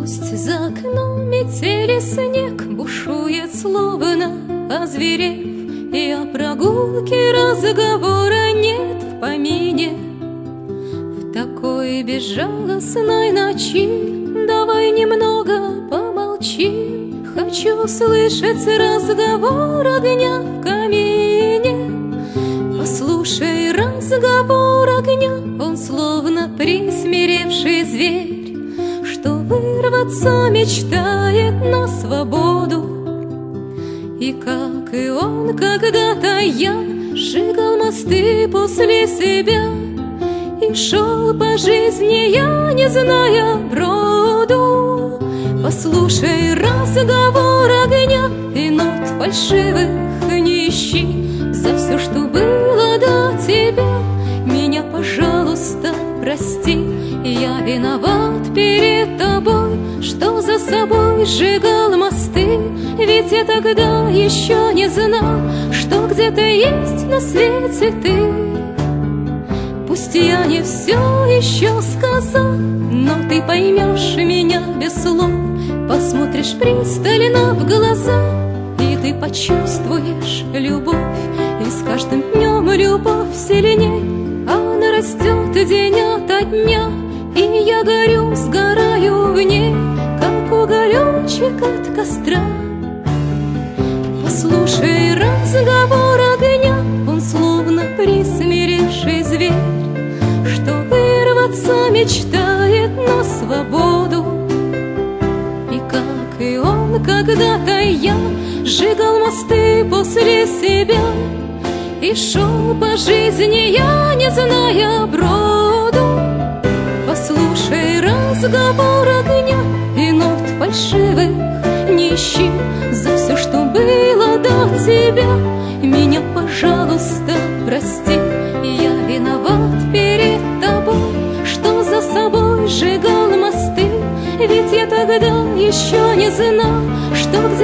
Пусть за окном метели снег бушует, словно озверев, и о прогулке разговора нет в помине. В такой безжалостной ночи давай немного помолчим. Хочу слышать разговор огня в камине. Послушай разговор огня, он словно присмиревший зверь, что вырваться мечтает на свободу. И как и он, когда-то я сжигал мосты после себя и шел по жизни, я не зная броду. Послушай разговор огня и нот фальшивых не ищи. За все, что было до тебя, меня, пожалуйста, прости. Я виноват перед тобой, что за собой сжигал мосты. Ведь я тогда еще не знал, что где-то есть на свете ты. Пусть я не все еще сказал, но ты поймешь меня без слов. Посмотришь пристально в глаза, и ты почувствуешь любовь. И с каждым днем любовь сильней, она растет день ото дня. И я горю, сгораю в ней, как уголечек от костра. Послушай разговор огня, он словно присмиревший зверь, что вырваться мечтает на свободу. И как и он, когда-то я сжигал мосты после себя и шел по жизни, я не зная броду. Послушай разговор огня и нот фальшивых не ищи. За все, что было до тебя, меня, пожалуйста, прости. Я виноват перед тобой, что за собой сжигал мосты. Ведь я тогда еще не знал, что